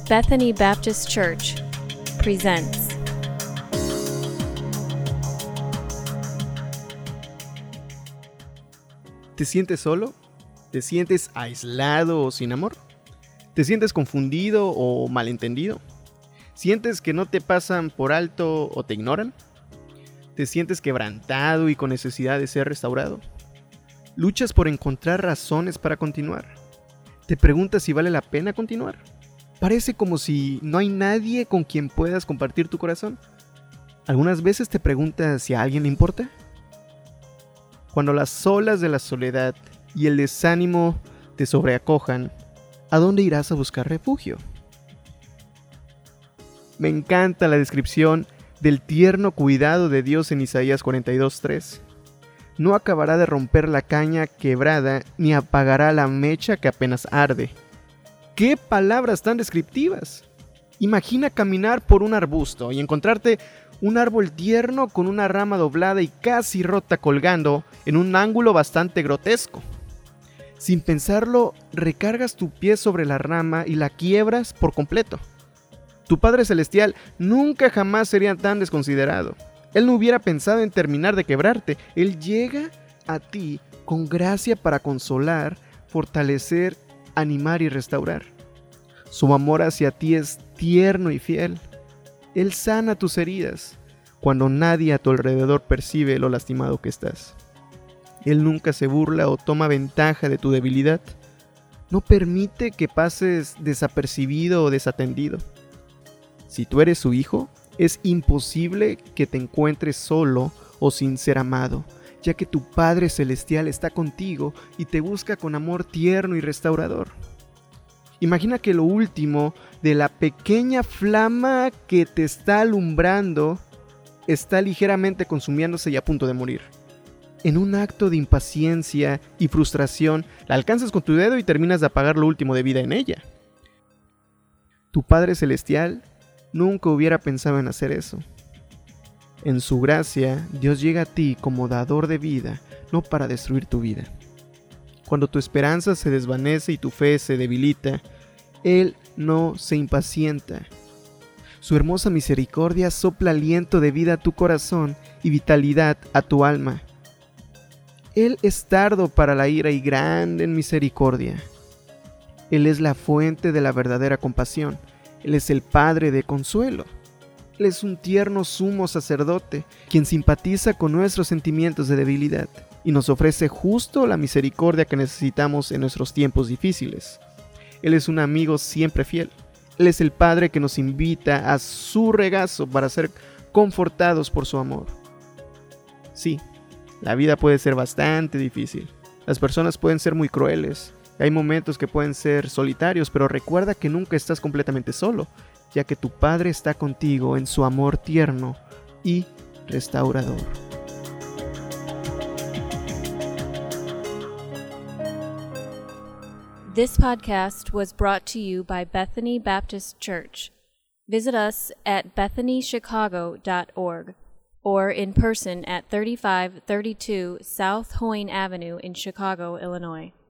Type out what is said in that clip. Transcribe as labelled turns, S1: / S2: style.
S1: Bethany Baptist Church presents.
S2: ¿Te sientes solo? ¿Te sientes aislado o sin amor? ¿Te sientes confundido o malentendido? ¿Sientes que no te pasan por alto o te ignoran? ¿Te sientes quebrantado y con necesidad de ser restaurado? ¿Luchas por encontrar razones para continuar? ¿Te preguntas si vale la pena continuar? Parece como si no hay nadie con quien puedas compartir tu corazón. ¿Algunas veces te preguntas si a alguien le importa? Cuando las olas de la soledad y el desánimo te sobreacojan, ¿a dónde irás a buscar refugio? Me encanta la descripción del tierno cuidado de Dios en Isaías 42:3. No acabará de romper la caña quebrada, ni apagará la mecha que apenas arde. ¡Qué palabras tan descriptivas! Imagina caminar por un arbusto y encontrarte un árbol tierno con una rama doblada y casi rota colgando en un ángulo bastante grotesco. Sin pensarlo, recargas tu pie sobre la rama y la quiebras por completo. Tu Padre Celestial nunca jamás sería tan desconsiderado. Él no hubiera pensado en terminar de quebrarte. Él llega a ti con gracia para consolar, fortalecer, animar y restaurar. Su amor hacia ti es tierno y fiel. Él sana tus heridas cuando nadie a tu alrededor percibe lo lastimado que estás. Él nunca se burla o toma ventaja de tu debilidad. No permite que pases desapercibido o desatendido. Si tú eres su hijo, es imposible que te encuentres solo o sin ser amado, ya que tu Padre Celestial está contigo y te busca con amor tierno y restaurador. Imagina que lo último de la pequeña flama que te está alumbrando está ligeramente consumiéndose y a punto de morir. En un acto de impaciencia y frustración, la alcanzas con tu dedo y terminas de apagar lo último de vida en ella. Tu Padre Celestial nunca hubiera pensado en hacer eso. En su gracia, Dios llega a ti como dador de vida, no para destruir tu vida. Cuando tu esperanza se desvanece y tu fe se debilita, Él no se impacienta. Su hermosa misericordia sopla aliento de vida a tu corazón y vitalidad a tu alma. Él es tardo para la ira y grande en misericordia. Él es la fuente de la verdadera compasión. Él es el Padre de consuelo. Él es un tierno sumo sacerdote, quien simpatiza con nuestros sentimientos de debilidad y nos ofrece justo la misericordia que necesitamos en nuestros tiempos difíciles. Él es un amigo siempre fiel. Él es el Padre que nos invita a su regazo para ser confortados por su amor. Sí, la vida puede ser bastante difícil. Las personas pueden ser muy crueles. Hay momentos que pueden ser solitarios, pero recuerda que nunca estás completamente solo, ya que tu Padre está contigo en su amor tierno y restaurador.
S1: This podcast was brought to you by Bethany Baptist Church. Visit us at bethanychicago.org or in person at 3532 South Hoyne Avenue in Chicago, Illinois.